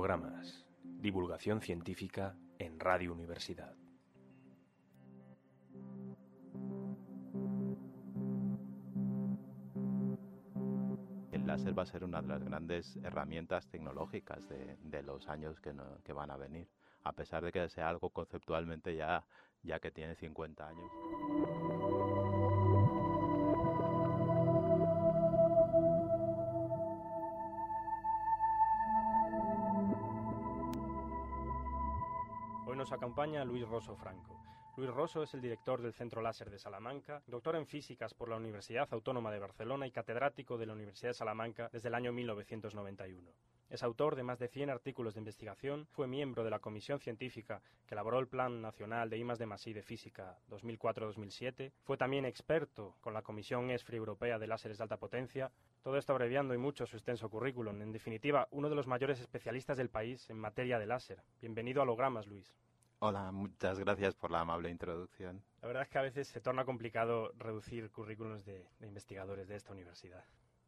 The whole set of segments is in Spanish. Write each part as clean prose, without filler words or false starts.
Hologramas. Divulgación científica en Radio Universidad. El láser va a ser una de las grandes herramientas tecnológicas de los años que van a venir, a pesar de que sea algo conceptualmente ya que tiene 50 años. Hoy nos acompaña Luis Rosso Franco. Luis Rosso es el director del Centro Láser de Salamanca, doctor en físicas por la Universidad Autónoma de Barcelona y catedrático de la Universidad de Salamanca desde el año 1991. Es autor de más de 100 artículos de investigación, fue miembro de la comisión científica que elaboró el Plan Nacional de I+D+I de Física 2004-2007, fue también experto con la Comisión ESFRI Europea de Láseres de Alta Potencia, todo esto abreviando y mucho su extenso currículum. En definitiva, uno de los mayores especialistas del país en materia de láser. Bienvenido a Hologramas, Luis. Hola, muchas gracias por la amable introducción. La verdad es que a veces se torna complicado reducir currículums de investigadores de esta universidad.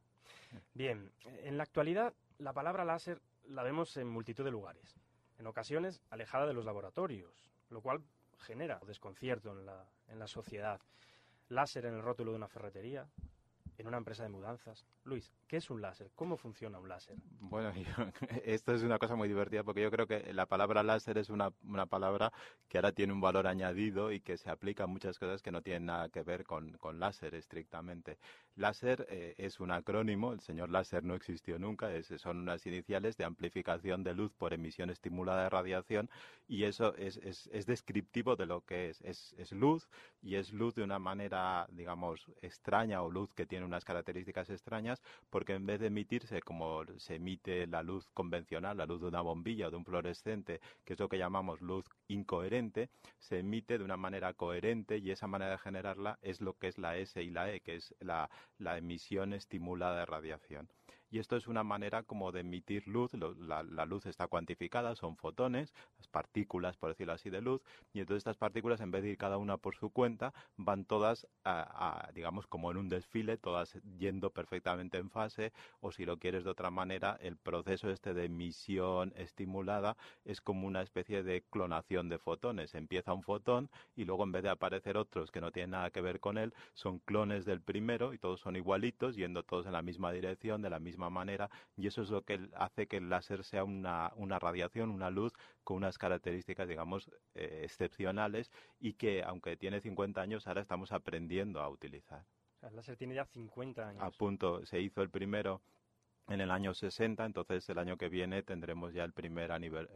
Bien, en la actualidad la palabra láser la vemos en multitud de lugares, en ocasiones alejada de los laboratorios, lo cual genera desconcierto en la sociedad. Láser en el rótulo de una ferretería, en una empresa de mudanzas. Luis, ¿qué es un láser? ¿Cómo funciona un láser? Bueno, esto es una cosa muy divertida porque yo creo que la palabra láser es una palabra que ahora tiene un valor añadido y que se aplica a muchas cosas que no tienen nada que ver con láser estrictamente. Láser es un acrónimo, el señor láser no existió nunca, son unas iniciales de amplificación de luz por emisión estimulada de radiación, y eso es descriptivo de lo que es luz, y es luz de una manera, digamos, extraña, o luz que tiene unas características extrañas, porque en vez de emitirse como se emite la luz convencional, la luz de una bombilla o de un fluorescente, que es lo que llamamos luz incoherente, se emite de una manera coherente, y esa manera de generarla es lo que es la S y la E, que es la emisión estimulada de radiación. Y esto es una manera como de emitir luz. La luz está cuantificada, son fotones, las partículas, por decirlo así, de luz, y entonces estas partículas, en vez de ir cada una por su cuenta, van todas digamos, como en un desfile, todas yendo perfectamente en fase, o si lo quieres de otra manera, el proceso de emisión estimulada es como una especie de clonación de fotones. Empieza un fotón y luego, en vez de aparecer otros que no tienen nada que ver con él, son clones del primero y todos son igualitos, yendo todos en la misma dirección, de la misma manera, y eso es lo que hace que el láser sea una radiación, una luz con unas características, digamos, excepcionales, y que, aunque tiene 50 años, ahora estamos aprendiendo a utilizar. O sea, el láser tiene ya 50 años. A punto, se hizo el primero en el año 60, entonces el año que viene tendremos ya el primer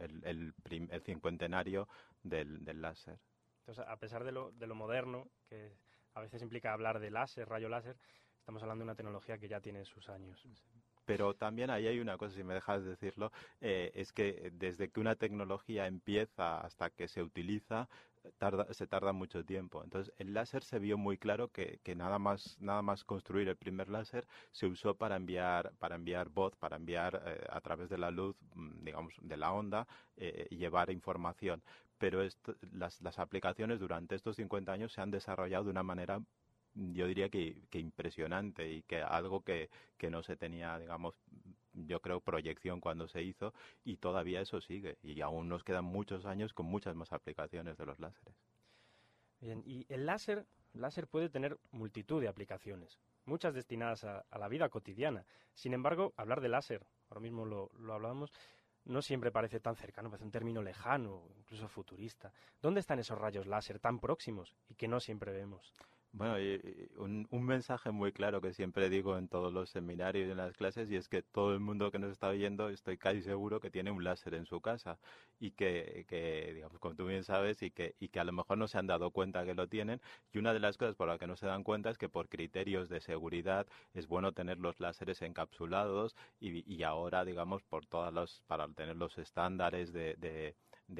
el cincuentenario del láser. Entonces, a pesar de lo moderno, que a veces implica hablar de láser, rayo láser, estamos hablando de una tecnología que ya tiene sus años. Pero también ahí hay una cosa, si me dejas decirlo, es que desde que una tecnología empieza hasta que se utiliza, se tarda mucho tiempo. Entonces, el láser se vio muy claro que nada más construir el primer láser se usó para enviar voz, para enviar a través de la luz, digamos, de la onda, y llevar información. Pero las aplicaciones durante estos 50 años se han desarrollado de una manera, yo diría que impresionante, y que algo que no se tenía, digamos, yo creo, proyección cuando se hizo, y todavía eso sigue, y aún nos quedan muchos años con muchas más aplicaciones de los láseres. Bien, y el láser puede tener multitud de aplicaciones, muchas destinadas a la vida cotidiana. Sin embargo, hablar de láser, ahora mismo lo hablábamos, no siempre parece tan cercano, parece un término lejano, incluso futurista. ¿Dónde están esos rayos láser tan próximos y que no siempre vemos? Bueno, un mensaje muy claro que siempre digo en todos los seminarios y en las clases, y es que todo el mundo que nos está oyendo, estoy casi seguro que tiene un láser en su casa, y que digamos, como tú bien sabes, y que a lo mejor no se han dado cuenta que lo tienen. Y una de las cosas por las que no se dan cuenta es que, por criterios de seguridad, es bueno tener los láseres encapsulados, y ahora, digamos, para tener los estándares de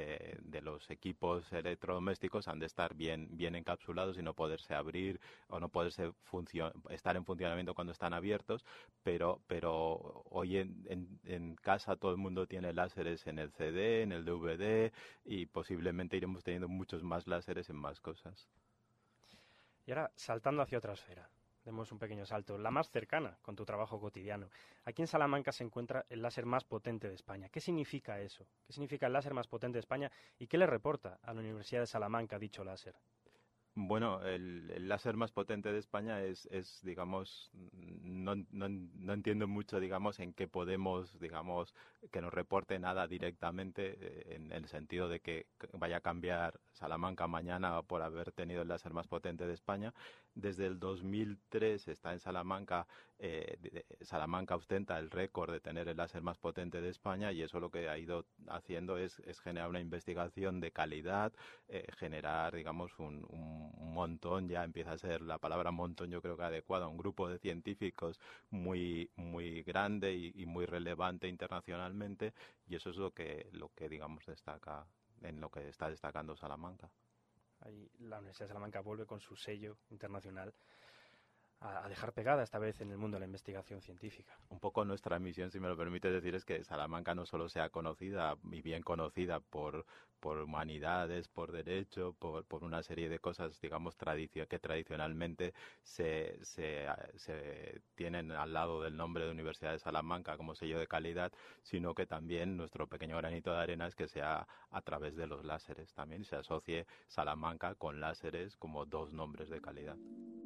los equipos electrodomésticos, han de estar bien encapsulados y no poderse abrir, o no poderse estar en funcionamiento cuando están abiertos, pero hoy en casa todo el mundo tiene láseres en el CD, en el DVD, y posiblemente iremos teniendo muchos más láseres en más cosas. Y ahora, saltando hacia otra esfera, demos un pequeño salto, la más cercana con tu trabajo cotidiano. Aquí en Salamanca se encuentra el láser más potente de España. ¿Qué significa eso? ¿Qué significa el láser más potente de España y qué le reporta a la Universidad de Salamanca dicho láser? Bueno, el láser más potente de España es digamos, no entiendo mucho, digamos, en qué podemos, digamos, que nos reporte nada directamente, en el sentido de que vaya a cambiar Salamanca mañana por haber tenido el láser más potente de España. Desde el 2003 está en Salamanca, Salamanca ostenta el récord de tener el láser más potente de España, y eso lo que ha ido haciendo es generar una investigación de calidad, generar, digamos, un montón, ya empieza a ser la palabra montón, yo creo que adecuada, un grupo de científicos muy grande y muy relevante internacionalmente, y eso es lo que digamos destaca, en lo que está destacando Salamanca. Ahí la Universidad de Salamanca vuelve con su sello internacional a dejar pegada esta vez en el mundo de la investigación científica. Un poco nuestra misión, si me lo permite decir, es que Salamanca no solo sea conocida y bien conocida por humanidades, por derecho, por una serie de cosas, digamos, que tradicionalmente se tienen al lado del nombre de Universidad de Salamanca como sello de calidad, sino que también nuestro pequeño granito de arena es que sea a través de los láseres también, se asocie Salamanca con láseres como dos nombres de calidad.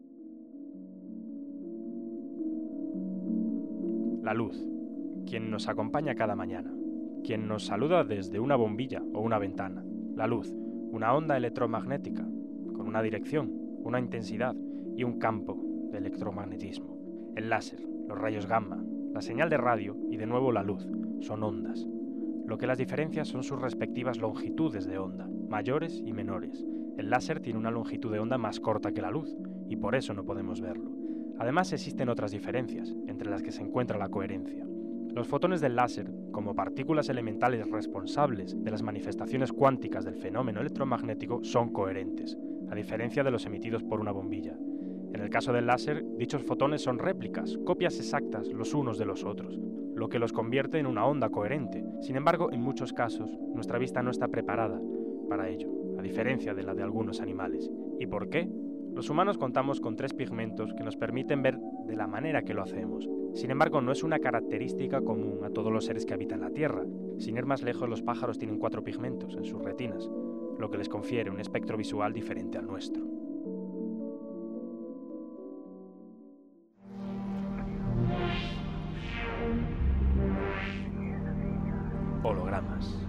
La luz, quien nos acompaña cada mañana, quien nos saluda desde una bombilla o una ventana. La luz, una onda electromagnética, con una dirección, una intensidad y un campo de electromagnetismo. El láser, los rayos gamma, la señal de radio y de nuevo la luz, son ondas. Lo que las diferencia son sus respectivas longitudes de onda, mayores y menores. El láser tiene una longitud de onda más corta que la luz, y por eso no podemos verlo. Además existen otras diferencias, entre las que se encuentra la coherencia. Los fotones del láser, como partículas elementales responsables de las manifestaciones cuánticas del fenómeno electromagnético, son coherentes, a diferencia de los emitidos por una bombilla. En el caso del láser, dichos fotones son réplicas, copias exactas los unos de los otros, lo que los convierte en una onda coherente. Sin embargo, en muchos casos, nuestra vista no está preparada para ello, a diferencia de la de algunos animales. ¿Y por qué? Los humanos contamos con 3 pigmentos que nos permiten ver de la manera que lo hacemos. Sin embargo, no es una característica común a todos los seres que habitan la Tierra. Sin ir más lejos, los pájaros tienen 4 pigmentos en sus retinas, lo que les confiere un espectro visual diferente al nuestro. Hologramas.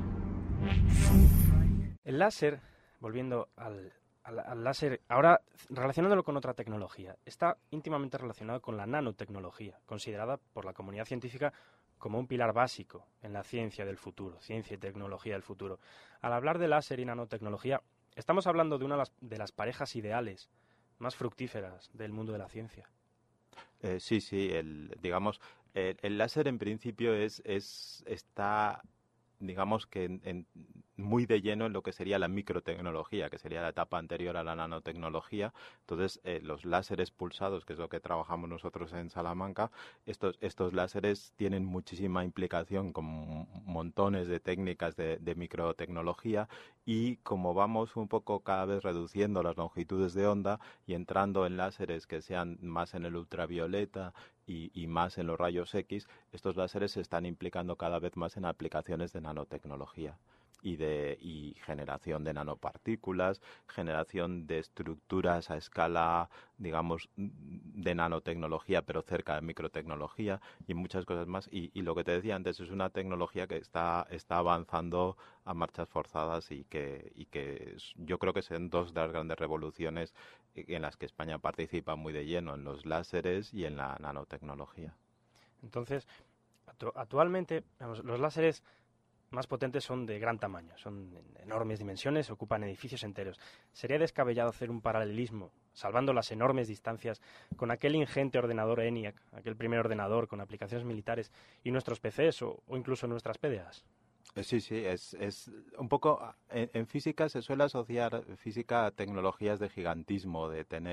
El láser, volviendo al láser, ahora relacionándolo con otra tecnología, está íntimamente relacionado con la nanotecnología, considerada por la comunidad científica como un pilar básico en la ciencia del futuro, ciencia y tecnología del futuro. Al hablar de láser y nanotecnología, estamos hablando de una de las parejas ideales más fructíferas del mundo de la ciencia. Sí, digamos, el láser en principio está, digamos que muy de lleno en lo que sería la microtecnología, que sería la etapa anterior a la nanotecnología. Entonces, los láseres pulsados, que es lo que trabajamos nosotros en Salamanca, estos láseres tienen muchísima implicación con montones de técnicas de microtecnología, y como vamos un poco cada vez reduciendo las longitudes de onda y entrando en láseres que sean más en el ultravioleta y más en los rayos X, estos láseres se están implicando cada vez más en aplicaciones de nanotecnología y generación de nanopartículas, generación de estructuras a escala, digamos, de nanotecnología, pero cerca de microtecnología, y muchas cosas más. Y lo que te decía antes, es una tecnología que está avanzando a marchas forzadas y que yo creo que son 2 de las grandes revoluciones en las que España participa muy de lleno, en los láseres y en la nanotecnología. Entonces, actualmente, los láseres más potentes son de gran tamaño, son enormes dimensiones, ocupan edificios enteros. Sería descabellado hacer un paralelismo, salvando las enormes distancias, con aquel ingente ordenador ENIAC, aquel primer ordenador con aplicaciones militares, y nuestros PCs o incluso nuestras PDAs. Sí, sí, es un poco, en física se suele asociar física a tecnologías de gigantismo,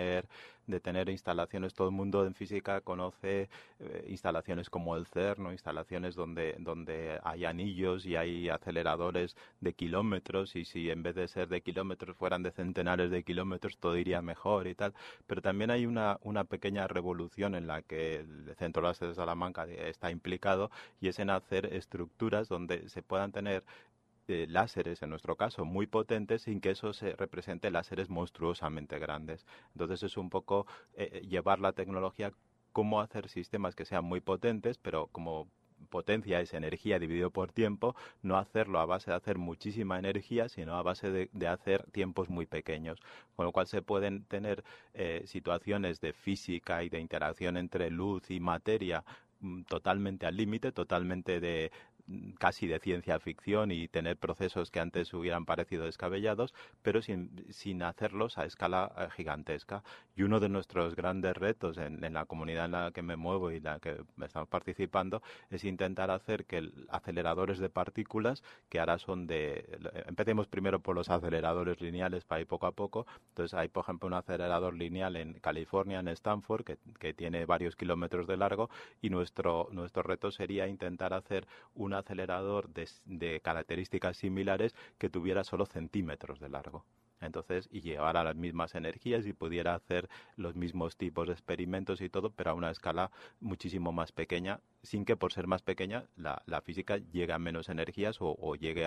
de tener instalaciones. Todo el mundo en física conoce instalaciones como el CERN, ¿no? Instalaciones donde hay anillos y hay aceleradores de kilómetros, y si en vez de ser de kilómetros fueran de centenares de kilómetros, todo iría mejor y tal. Pero también hay una pequeña revolución en la que el Centro Láser de Salamanca está implicado, y es en hacer estructuras donde se puedan tener láseres, en nuestro caso, muy potentes, sin que eso se represente láseres monstruosamente grandes. Entonces es un poco llevar la tecnología, cómo hacer sistemas que sean muy potentes, pero como potencia es energía dividido por tiempo, no hacerlo a base de hacer muchísima energía, sino a base de hacer tiempos muy pequeños, con lo cual se pueden tener situaciones de física y de interacción entre luz y materia totalmente al límite, totalmente de casi de ciencia ficción, y tener procesos que antes hubieran parecido descabellados, pero sin hacerlos a escala gigantesca. Y uno de nuestros grandes retos en la comunidad en la que me muevo y en la que estamos participando es intentar hacer que aceleradores de partículas, que ahora son empecemos primero por los aceleradores lineales para ir poco a poco. Entonces hay, por ejemplo, un acelerador lineal en California, en Stanford, que tiene varios kilómetros de largo, y nuestro reto sería intentar hacer un acelerador de características similares que tuviera solo centímetros de largo. Entonces, y llevara las mismas energías y pudiera hacer los mismos tipos de experimentos y todo, pero a una escala muchísimo más pequeña, sin que por ser más pequeña la física llegue a menos energías o llegue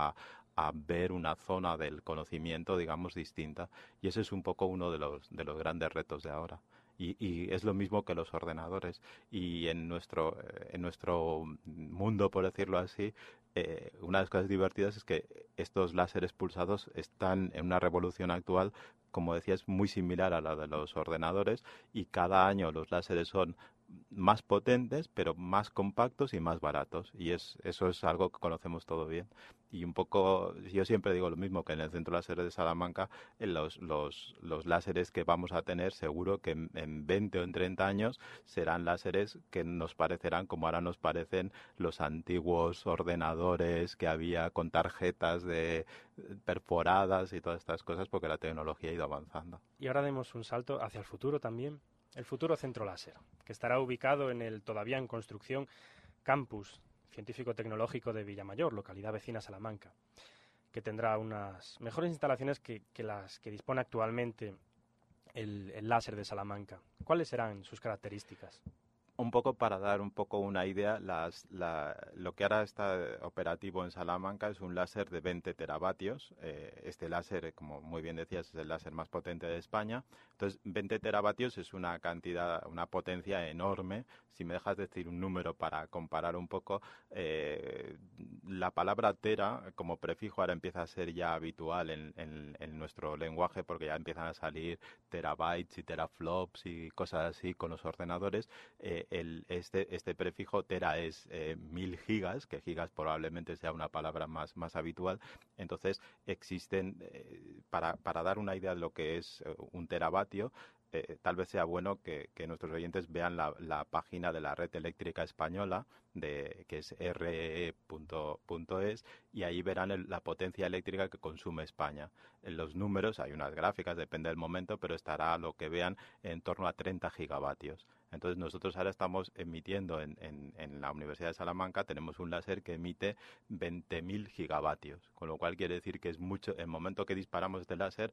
a ver una zona del conocimiento, digamos, distinta. Y ese es un poco uno de los grandes retos de ahora. Y es lo mismo que los ordenadores. Y en nuestro mundo, por decirlo así, una de las cosas divertidas es que estos láseres pulsados están en una revolución actual, como decía, es muy similar a la de los ordenadores, y cada año los láseres son más potentes, pero más compactos y más baratos. Y eso es algo que conocemos todo bien. Y un poco, yo siempre digo lo mismo, que en el Centro Láser de Salamanca, los láseres que vamos a tener, seguro que en 20 o en 30 años serán láseres que nos parecerán como ahora nos parecen los antiguos ordenadores que había con tarjetas perforadas y todas estas cosas, porque la tecnología ha ido avanzando. Y ahora demos un salto hacia el futuro también. El futuro Centro Láser, que estará ubicado en el todavía en construcción campus científico-tecnológico de Villamayor, localidad vecina a Salamanca, que tendrá unas mejores instalaciones que las que dispone actualmente el láser de Salamanca. ¿Cuáles serán sus características? Un poco para dar un poco una idea, lo que ahora está operativo en Salamanca es un láser de 20 teravatios. Este láser, como muy bien decías, es el láser más potente de España. Entonces, 20 teravatios es una cantidad, una potencia enorme. Si me dejas decir un número para comparar un poco, la palabra tera como prefijo ahora empieza a ser ya habitual en nuestro lenguaje, porque ya empiezan a salir terabytes y teraflops y cosas así con los ordenadores. Este prefijo tera es 1000 gigas, que gigas probablemente sea una palabra más habitual. Entonces existen, para dar una idea de lo que es un teravatio, tal vez sea bueno que nuestros oyentes vean la página de la Red Eléctrica Española, que es re.es, y ahí verán la potencia eléctrica que consume España. En los números hay unas gráficas, depende del momento, pero estará lo que vean en torno a 30 gigavatios. Entonces nosotros ahora estamos emitiendo en la Universidad de Salamanca, tenemos un láser que emite 20.000 gigavatios, con lo cual quiere decir que es mucho. En el momento que disparamos este láser,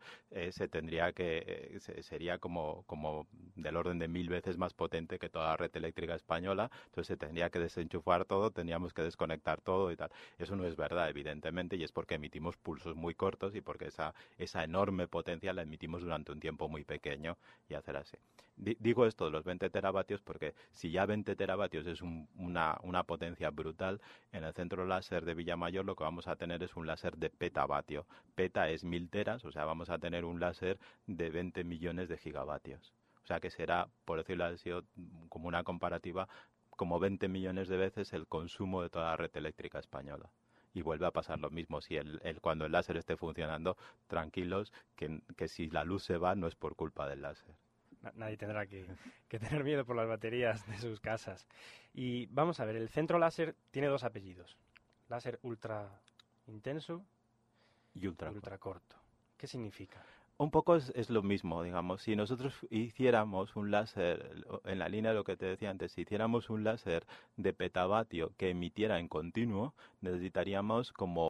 sería como del orden de 1000 veces más potente que toda la red eléctrica española. Entonces se tendría que desenchufar todo, tendríamos que desconectar todo y tal. Eso no es verdad, evidentemente, y es porque emitimos pulsos muy cortos y porque esa enorme potencia la emitimos durante un tiempo muy pequeño, y hacer así. Digo esto de los 20 teravatios porque si ya 20 teravatios es una potencia brutal, en el centro láser de Villamayor lo que vamos a tener es un láser de petavatio. Peta es 1000 teras, o sea, vamos a tener un láser de 20 millones de gigavatios. O sea que será, por decirlo así, como una comparativa, como 20 millones de veces el consumo de toda la red eléctrica española. Y vuelve a pasar lo mismo. Si cuando el láser esté funcionando, tranquilos, que si la luz se va no es por culpa del láser. Nadie tendrá que tener miedo por las baterías de sus casas. Y vamos a ver, el Centro Láser tiene dos apellidos, Láser ultra intenso Y ultra. y ultra corto. ¿Qué significa? Un poco es lo mismo, digamos. Si nosotros hiciéramos un láser, en la línea de lo que te decía antes, si hiciéramos un láser de petavatio que emitiera en continuo, necesitaríamos como